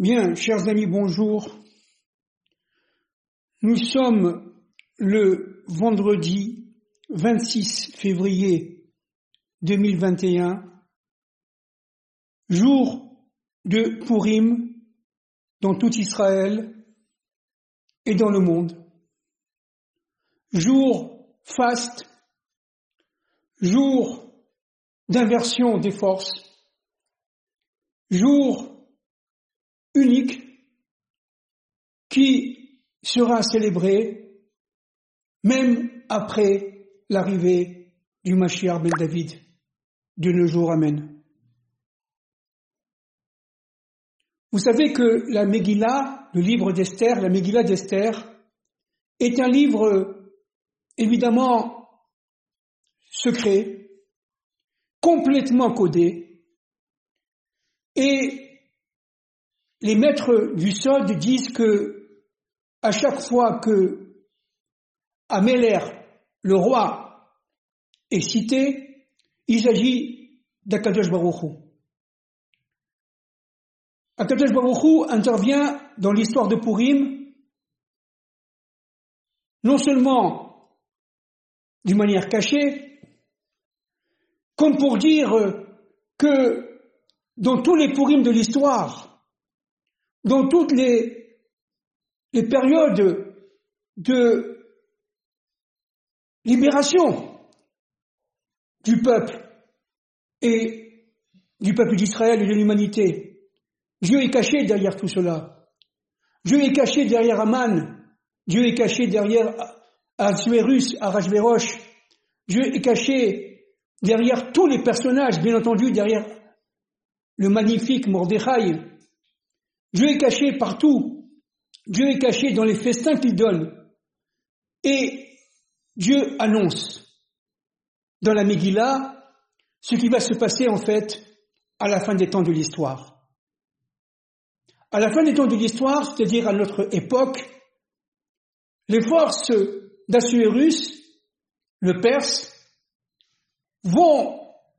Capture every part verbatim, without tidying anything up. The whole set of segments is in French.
Bien, chers amis, bonjour. Nous sommes le vendredi vingt-six février deux mille vingt et un, jour de Purim dans tout Israël et dans le monde. Jour faste, jour d'inversion des forces, jour unique qui sera célébré même après l'arrivée du Mashiach ben David de nos jours. Amen. Vous savez que la Megillah, le livre d'Esther, la Megillah d'Esther, est un livre évidemment secret, complètement codé, et les maîtres du Sod disent que à chaque fois que Améler, le roi, est cité, il s'agit d'Akadosh Baruch Hu. Akadosh Baruch Hu intervient dans l'histoire de Purim, non seulement d'une manière cachée, comme pour dire que dans tous les Purim de l'histoire, dans toutes les, les périodes de libération du peuple et du peuple d'Israël et de l'humanité, Dieu est caché derrière tout cela. Dieu est caché derrière Aman. Dieu est caché derrière Ahasuérus, Arachvérosh. Dieu est caché derrière tous les personnages, bien entendu, derrière le magnifique Mordechai. Dieu est caché partout. Dieu est caché dans les festins qu'il donne. Et Dieu annonce dans la Megillah ce qui va se passer en fait à la fin des temps de l'histoire. À la fin des temps de l'histoire, c'est-à-dire à notre époque, les forces d'Assuérus, le Perse, vont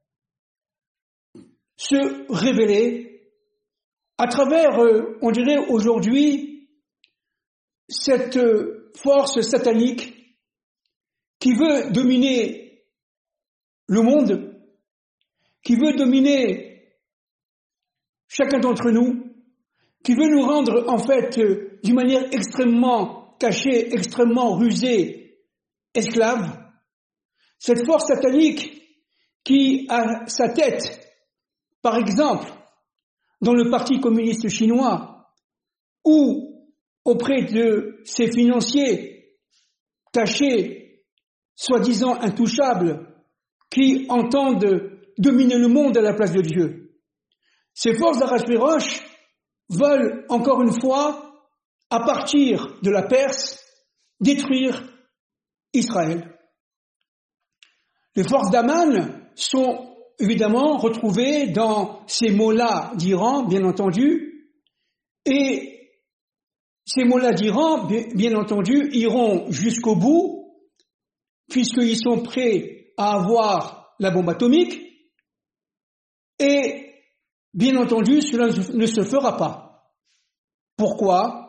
se révéler à travers, euh, on dirait aujourd'hui, cette euh, force satanique qui veut dominer le monde, qui veut dominer chacun d'entre nous, qui veut nous rendre en fait euh, d'une manière extrêmement cachée, extrêmement rusée, esclaves. Cette force satanique qui a sa tête, par exemple, dans le Parti communiste chinois, ou auprès de ses financiers cachés, soi-disant intouchables, qui entendent dominer le monde à la place de Dieu. Ces forces d'Arachvérosh veulent, encore une fois, à partir de la Perse, détruire Israël. Les forces d'Aman sont évidemment retrouvés dans ces mollahs d'Iran, bien entendu, et ces mollahs d'Iran, bien entendu, iront jusqu'au bout, puisqu'ils sont prêts à avoir la bombe atomique, et bien entendu, cela ne se fera pas. Pourquoi ?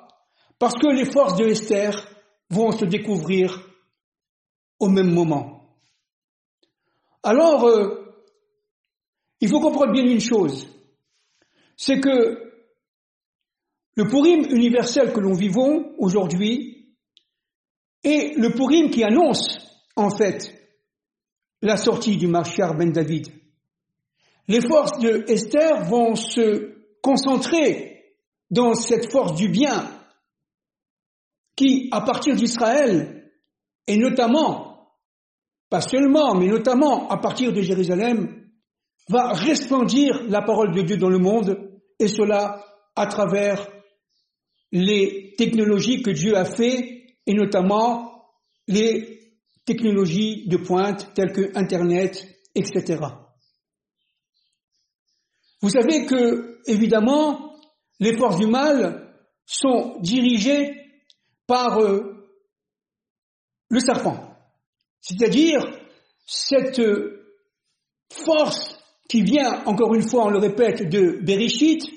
Parce que les forces de Esther vont se découvrir au même moment. Alors, euh, il faut comprendre bien une chose, c'est que le Purim universel que l'on vivons aujourd'hui est le Purim qui annonce, en fait, la sortie du Mashiach ben David. Les forces de Esther vont se concentrer dans cette force du bien qui, à partir d'Israël, et notamment, pas seulement, mais notamment à partir de Jérusalem, va resplendir la parole de Dieu dans le monde, et cela à travers les technologies que Dieu a fait, et notamment les technologies de pointe telles que Internet, et cetera. Vous savez que, évidemment, les forces du mal sont dirigées par euh, le serpent, c'est-à-dire cette euh, force qui vient, encore une fois, on le répète, de Bereshit,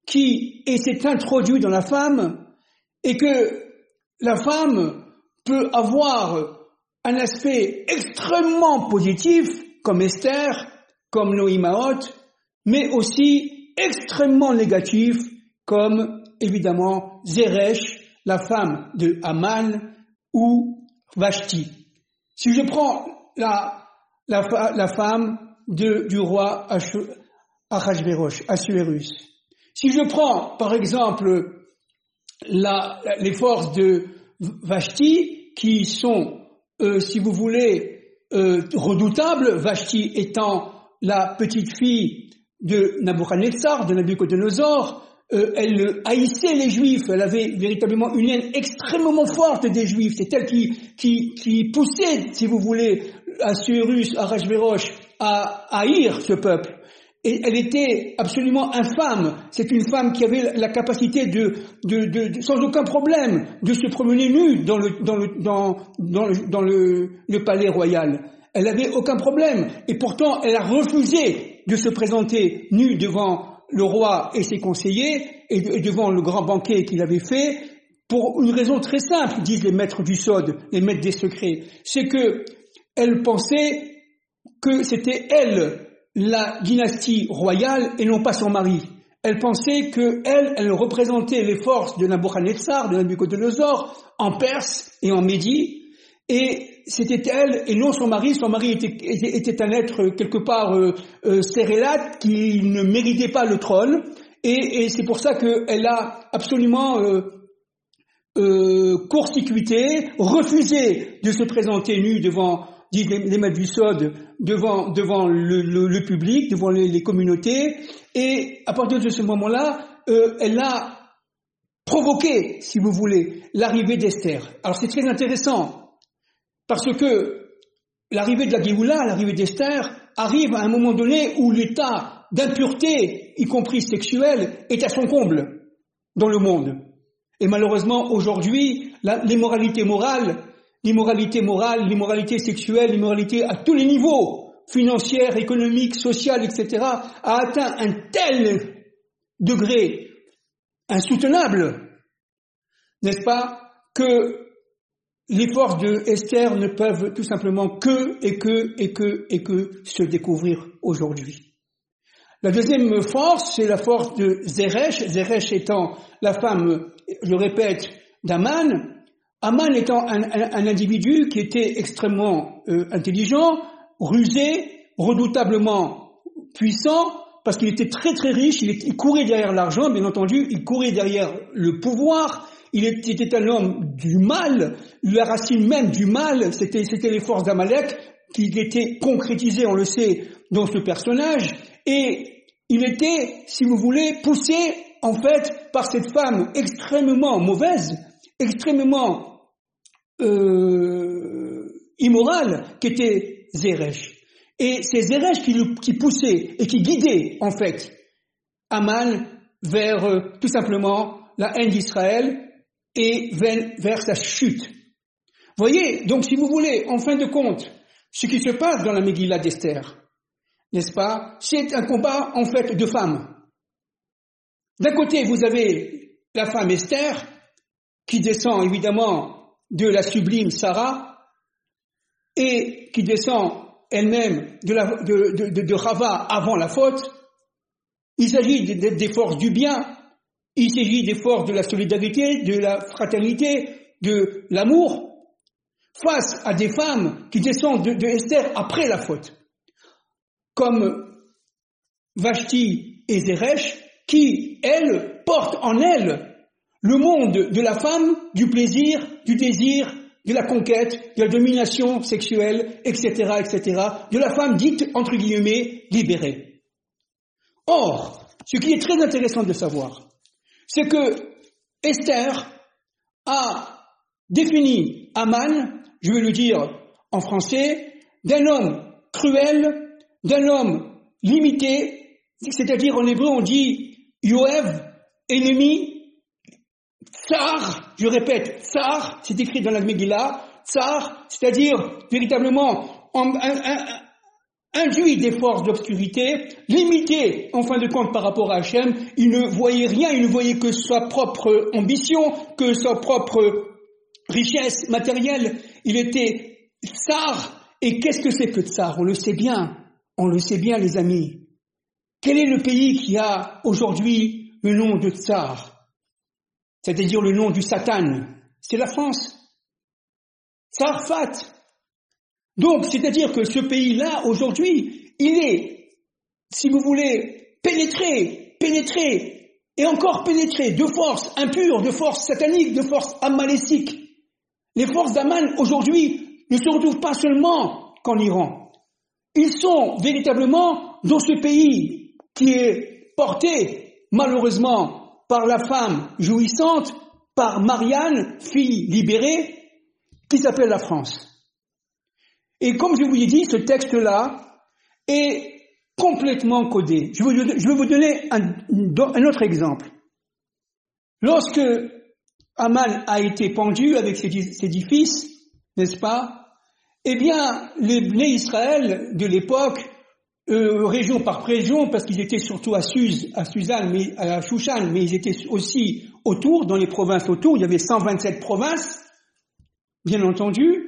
qui s'est introduit dans la femme et que la femme peut avoir un aspect extrêmement positif, comme Esther, comme Noïmaot, mais aussi extrêmement négatif, comme évidemment Zeresh, la femme de Haman, ou Vashti. Si je prends la, la, la femme de, du roi Achashverosh, Assuérus, si je prends par exemple la, les forces de Vashti, qui sont, euh, si vous voulez, euh, redoutables, Vashti étant la petite fille de Nabuchodonosor, de Nabuchodonosor, euh, elle haïssait les Juifs, elle avait véritablement une haine extrêmement forte des Juifs, c'est elle qui, qui, qui poussait, si vous voulez, Assuérus, Achashverosh à haïr ce peuple. Et elle était absolument infâme. C'est une femme qui avait la capacité de, de, de, de sans aucun problème, de se promener nue dans le, dans le, dans, dans le, dans le, le palais royal. Elle n'avait aucun problème. Et pourtant, elle a refusé de se présenter nue devant le roi et ses conseillers et, et devant le grand banquet qu'il avait fait pour une raison très simple, disent les maîtres du Sod, les maîtres des secrets. C'est que elle pensait que c'était elle la dynastie royale et non pas son mari. Elle pensait que elle, elle représentait les forces de Nabuchodonosor, de Nabuchodonosor en Perse et en Médie, et c'était elle et non son mari. Son mari était, était, était un être quelque part euh, euh, cérélate qui ne méritait pas le trône, et, et c'est pour ça qu'elle a absolument euh, euh, court-circuité, refusé de se présenter nue devant, disent les, les maîtres du Sod, devant, devant le, le, le public, devant les, les communautés, et à partir de ce moment-là, euh, elle a provoqué, si vous voulez, l'arrivée d'Esther. Alors c'est très intéressant, parce que l'arrivée de la Géoula, l'arrivée d'Esther, arrive à un moment donné où l'état d'impureté, y compris sexuelle, est à son comble dans le monde. Et malheureusement, aujourd'hui, la, l'immoralité morale, l'immoralité morale, l'immoralité sexuelle, l'immoralité à tous les niveaux, financière, économique, social, et cetera, a atteint un tel degré insoutenable, n'est-ce pas, que les forces de Esther ne peuvent tout simplement que, et que, et que, et que se découvrir aujourd'hui. La deuxième force, c'est la force de Zeresh, Zeresh étant la femme, je répète, d'Aman, Haman étant un, un, un individu qui était extrêmement euh, intelligent, rusé, redoutablement puissant, parce qu'il était très très riche, il, était, il courait derrière l'argent, bien entendu, il courait derrière le pouvoir, il était, était un homme du mal, la racine même du mal, c'était, c'était les forces d'Amalek qui étaient concrétisées, on le sait, dans ce personnage, et il était, si vous voulez, poussé en fait par cette femme extrêmement mauvaise, extrêmement Euh, immorale qu'était Zeresh. Et c'est Zeresh qui, qui poussait et qui guidait en fait Haman vers euh, tout simplement la haine d'Israël et vers, vers sa chute. Voyez, donc si vous voulez, en fin de compte, ce qui se passe dans la Megillah d'Esther, n'est-ce pas, c'est un combat en fait de femmes. D'un côté, vous avez la femme Esther qui descend évidemment de la sublime Sarah, et qui descend elle-même de, la, de, de, de, de Rava avant la faute. Il s'agit de, de, des forces du bien, il s'agit des forces de la solidarité, de la fraternité, de l'amour, face à des femmes qui descendent de, de Esther après la faute, comme Vashti et Zeresh, qui, elles, portent en elles le monde de la femme, du plaisir, du désir, de la conquête, de la domination sexuelle, et cetera, et cetera, de la femme dite, entre guillemets, libérée. Or, ce qui est très intéressant de savoir, c'est que Esther a défini Haman, je vais le dire en français, d'un homme cruel, d'un homme limité, c'est-à-dire en hébreu on dit Yoev, ennemi, Tsar, je répète, Tsar, c'est écrit dans la Megillah, Tsar, c'est-à-dire véritablement un, un, un, induit des forces d'obscurité, limité en fin de compte par rapport à Hachem. Il ne voyait rien, il ne voyait que sa propre ambition, que sa propre richesse matérielle. Il était tsar. Et qu'est-ce que c'est que tsar? On le sait bien, on le sait bien les amis. Quel est le pays qui a aujourd'hui le nom de tsar? C'est-à-dire le nom du Satan? C'est la France. Tsarfat. Donc, c'est-à-dire que ce pays-là, aujourd'hui, il est, si vous voulez, pénétré, pénétré, et encore pénétré de forces impures, de forces sataniques, de forces amaléciques. Les forces d'Aman, aujourd'hui, ne se retrouvent pas seulement qu'en Iran. Ils sont véritablement dans ce pays qui est porté, malheureusement, par la femme jouissante, par Marianne, fille libérée, qui s'appelle la France. Et comme je vous l'ai dit, ce texte-là est complètement codé. Je vais, je vais vous donner un, un autre exemple. Lorsque Aman a été pendu avec ses, ses dix fils, n'est-ce pas? Eh bien, les Bnei Israël de l'époque, euh, région par région, parce qu'ils étaient surtout à Suz, à Suzanne, mais à Shushan, mais ils étaient aussi autour, dans les provinces autour. Il y avait cent vingt-sept provinces, bien entendu.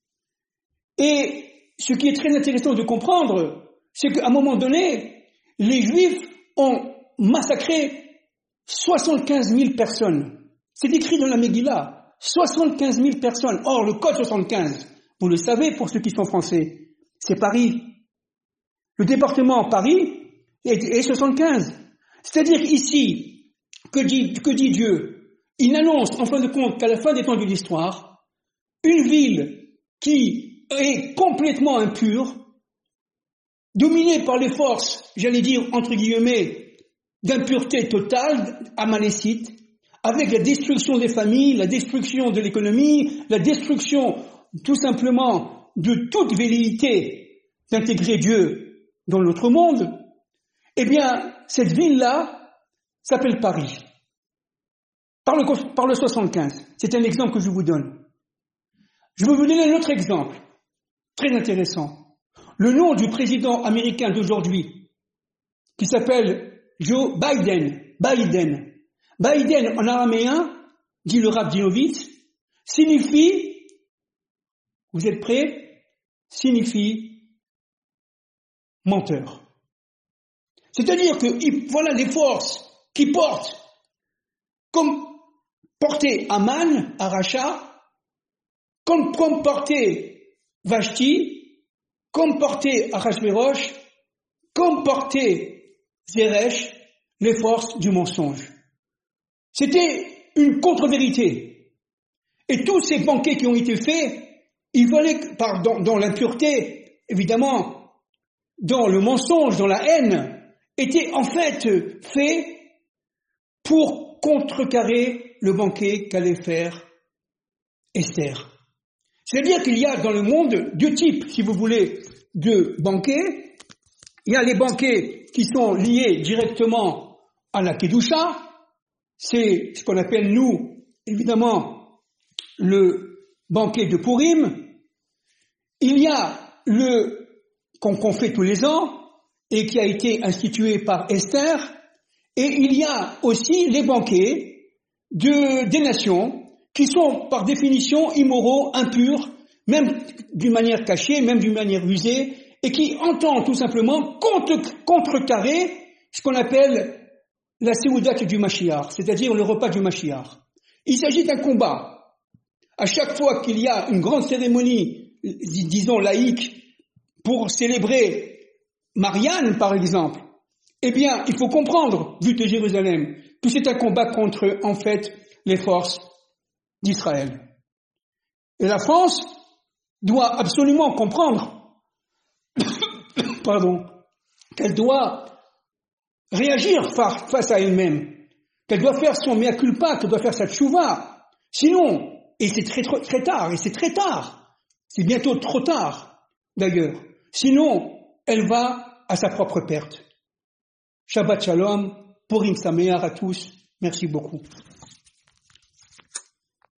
Et ce qui est très intéressant de comprendre, c'est qu'à un moment donné, les Juifs ont massacré soixante-quinze mille personnes. C'est écrit dans la Megillah, soixante-quinze mille personnes. Or, le code soixante-quinze, vous le savez pour ceux qui sont français, c'est Paris. Le département Paris est, est soixante-quinze. C'est-à-dire ici, que dit, que dit Dieu? Il annonce, en fin de compte, qu'à la fin des temps de l'histoire, une ville qui est complètement impure, dominée par les forces, j'allais dire, entre guillemets, d'impureté totale, amalécite, avec la destruction des familles, la destruction de l'économie, la destruction, tout simplement, de toute velléité d'intégrer Dieu dans notre monde, eh bien, cette ville-là s'appelle Paris. Par le, par le soixante-quinze. C'est un exemple que je vous donne. Je vais vous donner un autre exemple. Très intéressant. Le nom du président américain d'aujourd'hui, qui s'appelle Joe Biden, Biden. Biden en araméen, dit le Rav Dinovitz, signifie, vous êtes prêts? Signifie menteur. C'est-à-dire que voilà les forces qui portent, comme portait Aman, Aracha, comme, comme portait Vashti, comme portait Achashverosh, comme portait Zeresh, les forces du mensonge. C'était une contre-vérité. Et tous ces banquets qui ont été faits, il fallait, par, dans, dans l'impureté, évidemment, dans le mensonge, dans la haine, étaient en fait faits pour contrecarrer le banquet qu'allait faire Esther. C'est-à-dire qu'il y a dans le monde deux types, si vous voulez, de banquets. Il y a les banquets qui sont liés directement à la Kedusha. C'est ce qu'on appelle, nous, évidemment, le banquet de Purim. Il y a le qu'on, qu'on fait tous les ans et qui a été institué par Esther. Et il y a aussi les banquets de, des nations qui sont par définition immoraux, impurs, même d'une manière cachée, même d'une manière usée, et qui entendent tout simplement contre, contrecarrer ce qu'on appelle la Séoudat du Mashiach, c'est-à-dire le repas du Mashiach. Il s'agit d'un combat. À chaque fois qu'il y a une grande cérémonie, disons laïque, pour célébrer Marianne, par exemple, eh bien, il faut comprendre, vu de Jérusalem, que c'est un combat contre, en fait, les forces d'Israël. Et la France doit absolument comprendre, pardon, qu'elle doit réagir face à elle-même, qu'elle doit faire son mea culpa, qu'elle doit faire sa tchouva. Sinon, et c'est très, très, très tard, et c'est très tard, c'est bientôt trop tard, d'ailleurs. Sinon, elle va à sa propre perte. Shabbat Shalom, Purim Sameach à tous. Merci beaucoup.